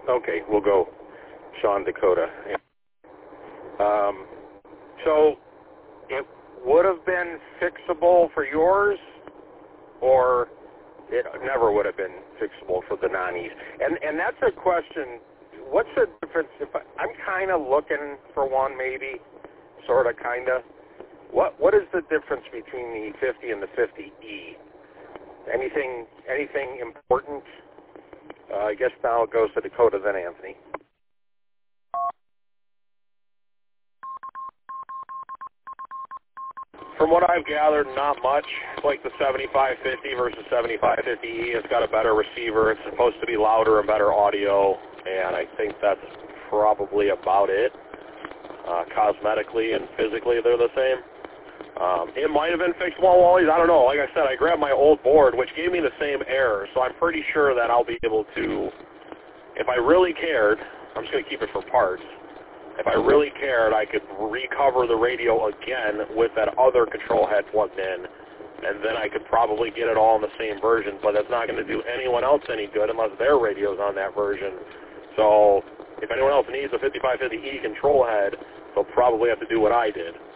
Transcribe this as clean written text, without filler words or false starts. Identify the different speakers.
Speaker 1: Okay, we'll go Sean Dakota. So it would have been fixable for yours, or it never would have been fixable for the non-E's? And that's a question. What's the difference? I'm kind of looking for one, maybe, sort of, kind of. What is the difference between the 50 and the 50E? Anything important? I guess now it goes to Dakota, then Anthony. From what I've gathered, not much. Like the 7550 versus 7550E, it's got a better receiver. It's supposed to be louder and better audio, and I think that's probably about it. Cosmetically and physically, they're the same. It might have been fixable Wallies. I don't know. Like I said, I grabbed my old board, which gave me the same error, so I'm pretty sure that I'll be able to, if I really cared, I'm just going to keep it for parts. If I really cared, I could recover the radio again with that other control head plugged in, and then I could probably get it all in the same version, but that's not going to do anyone else any good unless their radio's on that version. So if anyone else needs a 5550E control head, they'll probably have to do what I did.